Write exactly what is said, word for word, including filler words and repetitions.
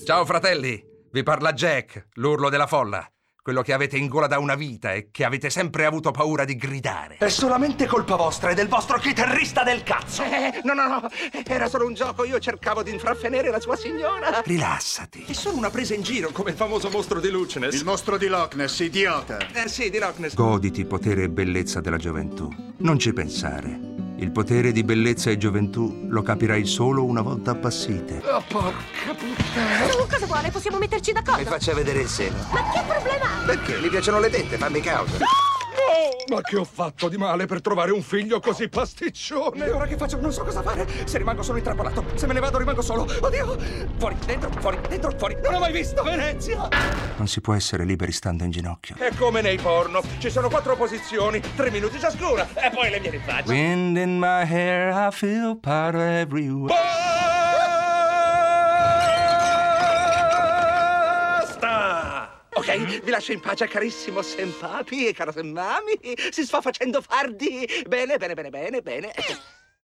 Ciao fratelli, vi parla Jack, l'urlo della folla. Quello che avete in gola da una vita e che avete sempre avuto paura di gridare. È solamente colpa vostra e del vostro chitarrista del cazzo. Eh, no, no, no, era solo un gioco, io cercavo di infraftenere la sua signora. Rilassati. È solo una presa in giro, come il famoso mostro di Loch Ness. Il mostro di Loch Ness, idiota. Eh sì, di Loch Ness. Goditi potere e bellezza della gioventù. Non ci pensare. Il potere di bellezza e gioventù lo capirai solo una volta appassite. Oh, porca puttana. Tu cosa vuole? Possiamo metterci d'accordo? Mi faccia vedere il seno. Ma che problema ha? Perché? Gli piacciono le tette, fammi causa. Oh, ma che ho fatto di male per trovare un figlio così pasticcione? E ora che faccio? Non so cosa fare. Se rimango solo intrappolato, se me ne vado rimango solo. Oddio! Fuori, dentro, fuori, dentro, fuori. Non ho mai visto Venezia! Non si può essere liberi stando in ginocchio. È come nei porno. Ci sono quattro posizioni, tre minuti ciascuna. E poi le mie in faccia. Wind in my hair, I feel part of everywhere. Basta! Ok, vi lascio in pace, carissimo senpapi e cara semmami. Si sta facendo fardi. Bene, bene, bene, bene, bene.